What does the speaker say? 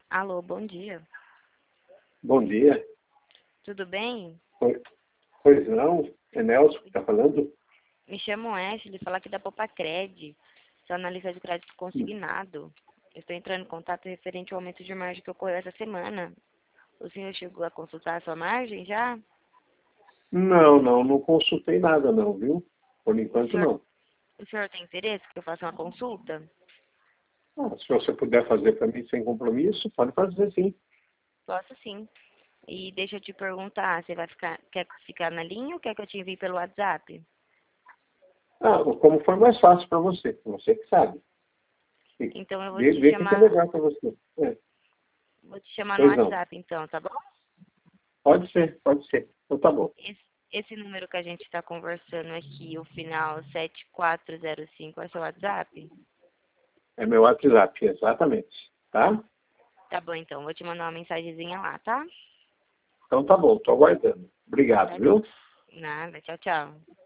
Alô, bom dia. Bom dia. Tudo bem? Pois não, é Nelson que está falando? Me chamo Ashley, falar aqui da Popacred, sou analista de crédito consignado. Eu estou entrando em contato referente ao aumento de margem que ocorreu essa semana. O senhor chegou a consultar a sua margem já? Não consultei nada não, viu? Por O enquanto senhor, não. o senhor tem interesse que eu faça uma consulta? Se você puder fazer para mim sem compromisso, pode fazer sim. Posso sim. E deixa eu te perguntar, você quer ficar na linha ou quer que eu te envie pelo WhatsApp? Como for mais fácil para você que sabe. Então eu Vê o que é melhor para você. vou te chamar no Pois não. WhatsApp então, tá bom? Pode ser, pode ser. Então tá bom. Esse número que a gente está conversando aqui, o final 7405, é seu WhatsApp? É meu WhatsApp, exatamente. Tá? Tá bom, então. Vou te mandar uma mensagenzinha lá, tá? Então tá bom, estou aguardando. Obrigado, Tá. viu? Nada. Tchau, tchau.